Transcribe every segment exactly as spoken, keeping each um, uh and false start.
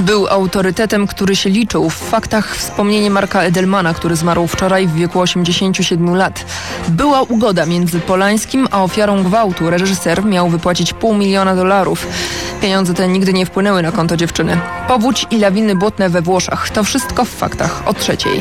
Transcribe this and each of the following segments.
Był autorytetem, który się liczył. W faktach wspomnienie Marka Edelmana, który zmarł wczoraj w wieku osiemdziesięciu siedmiu lat. Była ugoda między Polańskim a ofiarą gwałtu. Reżyser miał wypłacić pół miliona dolarów. Pieniądze te nigdy nie wpłynęły na konto dziewczyny. Powódź i lawiny błotne we Włoszech. To wszystko w faktach o trzeciej.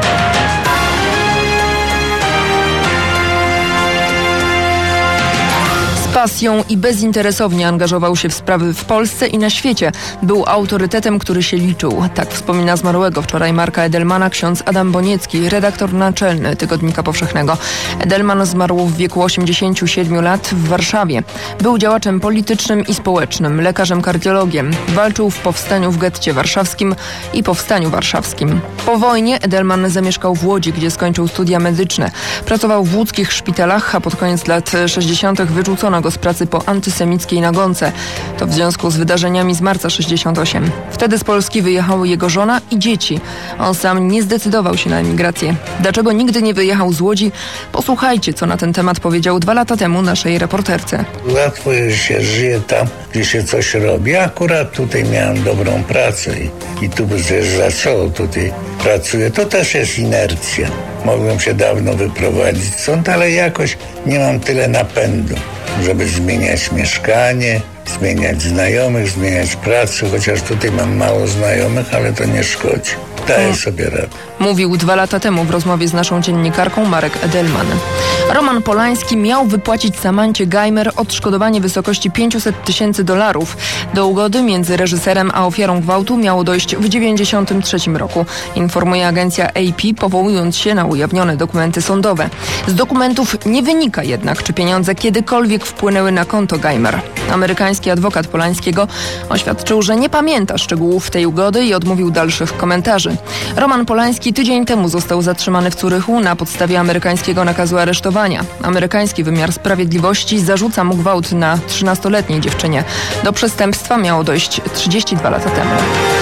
Pasją i bezinteresownie angażował się w sprawy w Polsce i na świecie. Był autorytetem, który się liczył. Tak wspomina zmarłego wczoraj Marka Edelmana ksiądz Adam Boniecki, redaktor naczelny Tygodnika Powszechnego. Edelman zmarł w wieku osiemdziesięciu siedmiu lat w Warszawie. Był działaczem politycznym i społecznym, lekarzem kardiologiem. Walczył w powstaniu w getcie warszawskim i powstaniu warszawskim. Po wojnie Edelman zamieszkał w Łodzi, gdzie skończył studia medyczne. Pracował w łódzkich szpitalach, a pod koniec lat sześćdziesiątych wyrzucono go z pracy po antysemickiej nagonce. To w związku z wydarzeniami z marca sześćdziesiątego ósmego. Wtedy z Polski wyjechały jego żona i dzieci. On sam nie zdecydował się na emigrację. Dlaczego nigdy nie wyjechał z Łodzi? Posłuchajcie, co na ten temat powiedział dwa lata temu naszej reporterce. Łatwo się żyje tam, gdzie się coś robi. Akurat tutaj miałem dobrą pracę i, i tu przecież za co tutaj pracuję, to też jest inercja. Mogłem się dawno wyprowadzić stąd, ale jakoś nie mam tyle napędu, żeby zmieniać mieszkanie, zmieniać znajomych, zmieniać pracę, chociaż tutaj mam mało znajomych, ale to nie szkodzi. Daję sobie radę. Mówił dwa lata temu w rozmowie z naszą dziennikarką Marek Edelman. Roman Polański miał wypłacić Samancie Gajmer odszkodowanie w wysokości pięćset tysięcy dolarów. Do ugody między reżyserem a ofiarą gwałtu miało dojść w dziewięćdziesiątym trzecim roku, informuje agencja A P, powołując się na ujawnione dokumenty sądowe. Z dokumentów nie wynika jednak, czy pieniądze kiedykolwiek wpłynęły na konto Gajmer. Amerykański adwokat Polańskiego oświadczył, że nie pamięta szczegółów tej ugody i odmówił dalszych komentarzy. Roman Polański tydzień temu został zatrzymany w Curychu na podstawie amerykańskiego nakazu aresztowania. Amerykański wymiar sprawiedliwości zarzuca mu gwałt na trzynastoletniej dziewczynie. Do przestępstwa miało dojść trzydzieści dwa lata temu.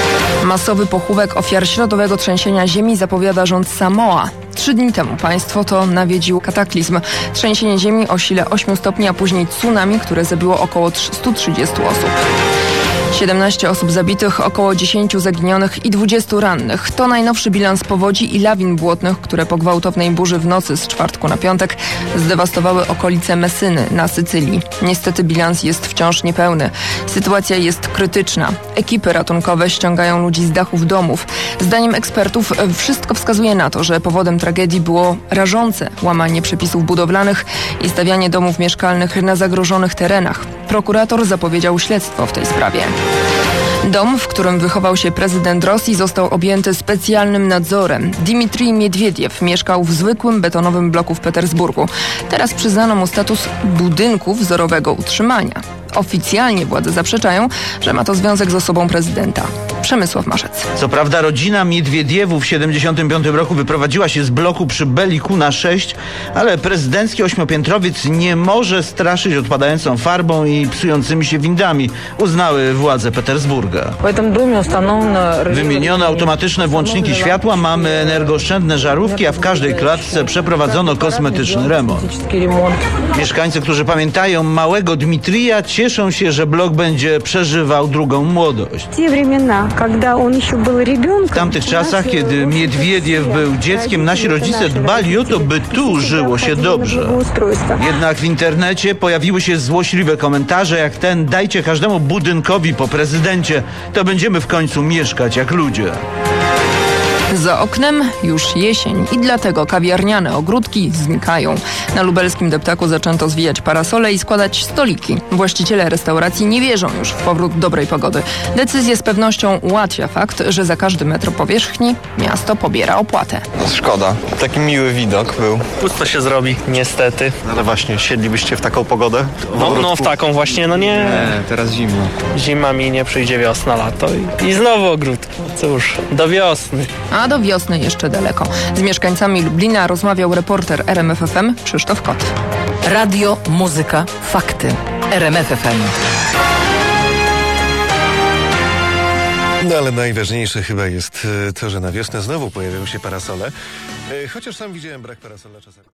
Masowy pochówek ofiar środowego trzęsienia ziemi zapowiada rząd Samoa. Trzy dni temu państwo to nawiedził kataklizm. Trzęsienie ziemi o sile ośmiu stopni, a później tsunami, które zabiło około stu trzydziestu osób. siedemnaście osób zabitych, około dziesięciu zaginionych i dwudziestu rannych. To najnowszy bilans powodzi i lawin błotnych, które po gwałtownej burzy w nocy z czwartku na piątek zdewastowały okolice Messyny na Sycylii. Niestety bilans jest wciąż niepełny. Sytuacja jest krytyczna. Ekipy ratunkowe ściągają ludzi z dachów domów. Zdaniem ekspertów wszystko wskazuje na to, że powodem tragedii było rażące łamanie przepisów budowlanych i stawianie domów mieszkalnych na zagrożonych terenach. Prokurator zapowiedział śledztwo w tej sprawie. Dom, w którym wychował się prezydent Rosji, został objęty specjalnym nadzorem. Dmitrij Miedwiediew mieszkał w zwykłym betonowym bloku w Petersburgu. Teraz przyznano mu status budynku wzorowego utrzymania. Oficjalnie władze zaprzeczają, że ma to związek z osobą prezydenta. Przemysław Marzec. Co prawda rodzina Miedwiediewów w siedemdziesiątym piątym roku wyprowadziła się z bloku przy Belikuna sześć, ale prezydencki ośmiopiętrowiec nie może straszyć odpadającą farbą i psującymi się windami, uznały władze Petersburga. Wymieniono automatyczne włączniki światła, mamy energooszczędne żarówki, a w każdej klatce przeprowadzono kosmetyczny remont. Mieszkańcy, którzy pamiętają małego Dmitrija, cieszą się, że blok będzie przeżywał drugą młodość. W tamtych czasach, kiedy Miedwiediew był dzieckiem, nasi rodzice dbali o to, by tu żyło się dobrze. Jednak w internecie pojawiły się złośliwe komentarze jak ten: dajcie każdemu budynkowi po prezydencie, to będziemy w końcu mieszkać jak ludzie. Za oknem już jesień i dlatego kawiarniane ogródki znikają. Na lubelskim deptaku zaczęto zwijać parasole i składać stoliki. Właściciele restauracji nie wierzą już w powrót dobrej pogody. Decyzję z pewnością ułatwia fakt, że za każdy metr powierzchni miasto pobiera opłatę. Szkoda. Taki miły widok był. Pusto się zrobi, niestety. Ale właśnie, siedlibyście w taką pogodę? W no, no w taką właśnie, no nie. Nie, teraz zimno. Zima minie, przyjdzie wiosna, lato i, i znowu ogródki. Cóż, do wiosny. A do wiosny jeszcze daleko. Z mieszkańcami Lublina rozmawiał reporter R M F F M Krzysztof Kot. Radio, muzyka, fakty. R M F F M. No ale najważniejsze chyba jest to, że na wiosnę znowu pojawią się parasole. Chociaż sam widziałem brak parasola czasami.